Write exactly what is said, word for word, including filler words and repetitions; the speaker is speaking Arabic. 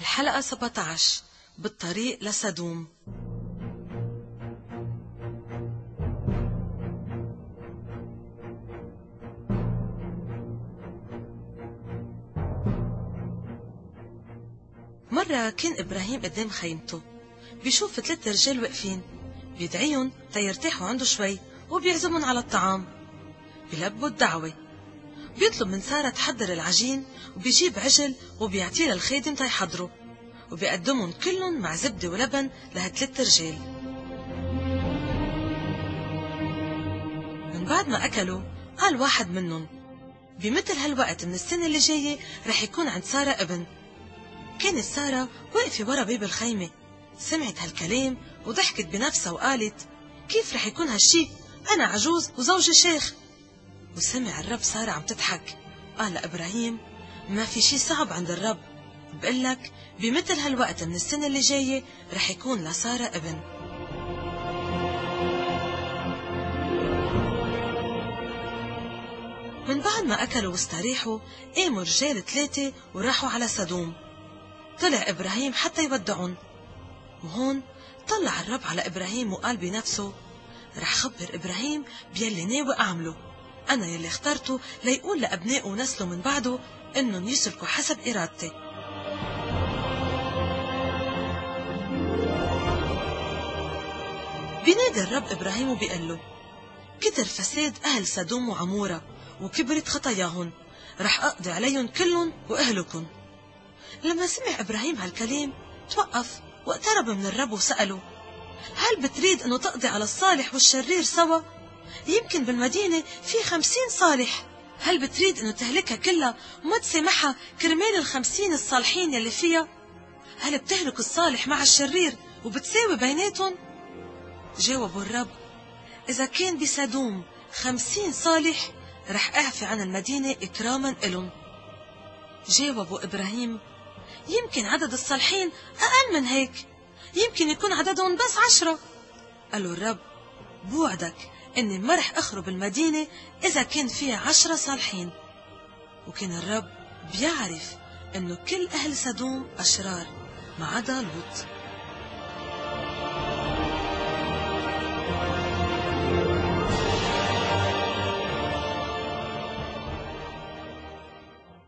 الحلقة سبعة عشر بالطريق لسدوم. مرة كان إبراهيم قدام خيمته بيشوف ثلاث رجال واقفين بيدعيهم تيرتاحوا عنده شوي وبيعزمهم على الطعام. بيلبوا الدعوة، بيطلب من سارة تحضر العجين وبيجيب عجل وبيعطيه للخادم تيحضره وبيقدمهم كلهم مع زبدة ولبن لهالثلاث رجال. من بعد ما أكلوا قال واحد منهم بمثل هالوقت من السنة اللي جاية رح يكون عند سارة ابن. كانت سارة واقفة ورا باب الخيمة، سمعت هالكلام وضحكت بنفسها وقالت كيف رح يكون هالشي، أنا عجوز وزوجي شيخ. وسمع الرب سارة عم تضحك، قال لإبراهيم ما في شي صعب عند الرب، بقلك بمثل هالوقت من السنة اللي جاية رح يكون لسارة ابن. من بعد ما أكلوا واستريحوا قاموا رجال ثلاثة وراحوا على سدوم. طلع إبراهيم حتى يودعون، وهون طلع الرب على إبراهيم وقال بنفسه رح خبر إبراهيم بيلي ناوي أعمله، أنا يلي اخترته ليقول لأبنائه ونسله من بعده إنهم يسلكوا حسب إرادتي. بينادي الرب إبراهيم وبيقول له كتر فساد أهل سدوم وعمورة وكبرت خطاياهم، رح أقضي عليهم كلهم وأهلكم. لما سمع إبراهيم هالكلام توقف واقترب من الرب وسأله هل بتريد أنه تقضي على الصالح والشرير سوا؟ يمكن بالمدينة في خمسين صالح، هل بتريد أنه تهلكها كلها وما تسامحها كرمال الخمسين الصالحين يلي فيها؟ هل بتهلك الصالح مع الشرير وبتساوي بيناتهم؟ جاوبوا الرب إذا كان بسدوم خمسين صالح رح أعفي عن المدينة إكراما إلهم. جاوبوا إبراهيم يمكن عدد الصالحين أقل من هيك، يمكن يكون عددهم بس عشرة. قالوا الرب بوعدك إني ما رح أخرب المدينة إذا كان فيها عشرة صالحين. وكان الرب بيعرف إنه كل أهل سدوم أشرار ما عدا لوط.